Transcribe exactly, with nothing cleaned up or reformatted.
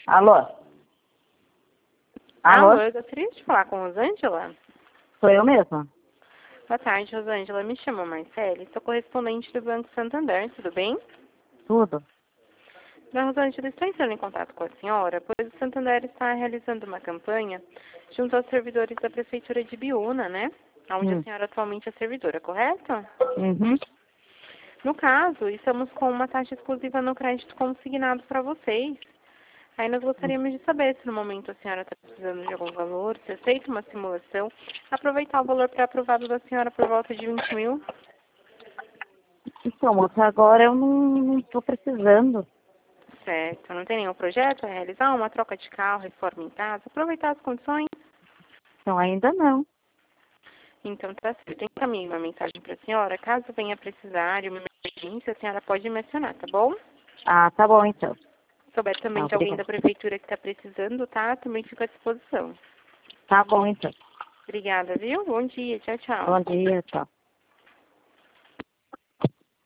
Alô? Alô? Alô, eu gostaria de falar com a Rosângela. Sou eu mesma. Boa tarde, Rosângela. Me chamo Marcele, sou correspondente do Banco Santander, tudo bem? Tudo. Dona Rosângela, estou entrando em contato com a senhora, pois o Santander está realizando uma campanha junto aos servidores da Prefeitura de Biúna, né? Onde Hum. a senhora atualmente é servidora, correto? Uhum. No caso, estamos com uma taxa exclusiva no crédito consignado para vocês. Aí nós gostaríamos de saber se no momento a senhora está precisando de algum valor, se aceita uma simulação, aproveitar o valor pré-aprovado da senhora por volta de vinte mil. Então, moça, agora eu não estou precisando. Certo. Não tem nenhum projeto a realizar? Uma troca de carro, reforma em casa? Aproveitar as condições? Então, ainda não. Então tá certo. Encaminhe uma mensagem para a senhora. Caso venha precisar de uma emergência, a senhora pode mencionar, tá bom? Ah, tá bom, então. Se souber também Ah, de alguém obrigada. da prefeitura que está precisando, tá? Também fico à disposição. Tá bom, então. Obrigada, viu? Bom dia. Tchau, tchau. Bom dia, tchau.